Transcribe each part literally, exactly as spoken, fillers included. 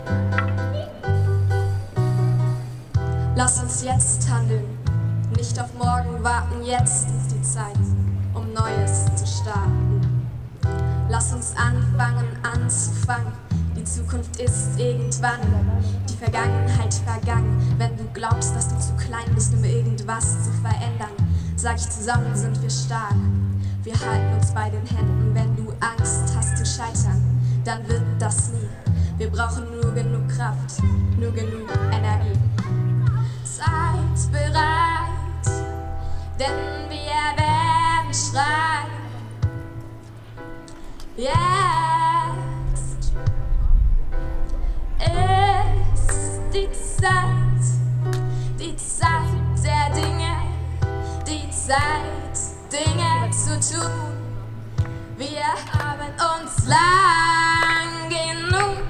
Lass uns jetzt handeln, nicht auf morgen warten, jetzt ist die Zeit, um Neues zu starten. Lass uns anfangen, anzufangen, die Zukunft ist irgendwann, die Vergangenheit vergangen. Wenn du glaubst, dass du zu klein bist, um irgendwas zu verändern, sag ich, zusammen sind wir stark. Wir halten uns bei den Händen, wenn du Angst hast zu scheitern, dann wird das nie. Wir brauchen nur genug Kraft, nur genug Energie. Seid bereit, denn wir werden schreien. Jetzt ist die Zeit, die Zeit der Dinge, die Zeit, Dinge zu tun. Wir haben uns lang genug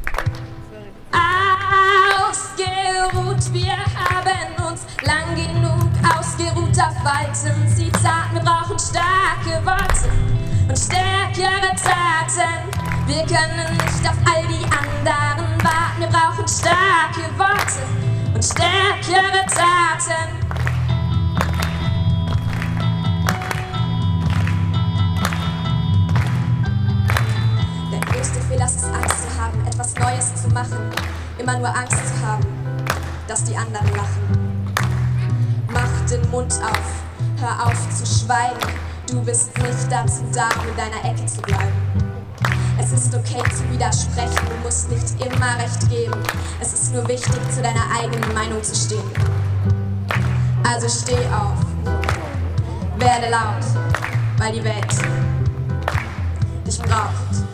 ausgeruht, wir haben uns lang genug ausgeruht auf alten Zitaten. Wir brauchen starke Worte und stärkere Taten. Wir können nicht auf all die anderen warten. Wir brauchen starke Worte und stärkere Taten. Der größte Fehler ist es, Angst zu haben, etwas Neues zu machen. Immer nur Angst zu haben, dass die anderen lachen. Mach den Mund auf, hör auf zu schweigen. Du bist nicht dazu da, um in deiner Ecke zu bleiben. Es ist okay zu widersprechen, du musst nicht immer Recht geben. Es ist nur wichtig, zu deiner eigenen Meinung zu stehen. Also steh auf, werde laut, weil die Welt dich braucht.